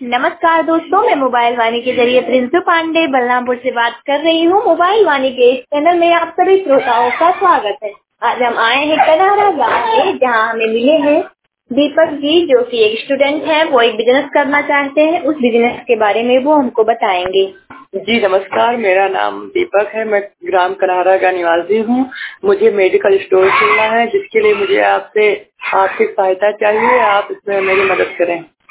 नमस्कार दोस्तों, मैं मोबाइल वाणी के जरिए प्रिंसू पांडे बलरामपुर से बात कर रही हूँ। मोबाइल वाणी के इस चैनल में आप सभी श्रोताओं का स्वागत है। आज हम आए हैं कनारा गाँव में, जहाँ हमें मिले हैं दीपक जी, जो कि एक स्टूडेंट हैं। वो एक बिजनेस करना चाहते हैं। उस बिजनेस के बारे में वो हमको बताएंगे। जी नमस्कार, मेरा नाम दीपक है। मैं ग्राम कनारा का निवासी हूँ। मुझे मेडिकल स्टोर खोलना है, जिसके लिए मुझे आपसे आर्थिक सहायता चाहिए। आप इसमें मेरी मदद करें।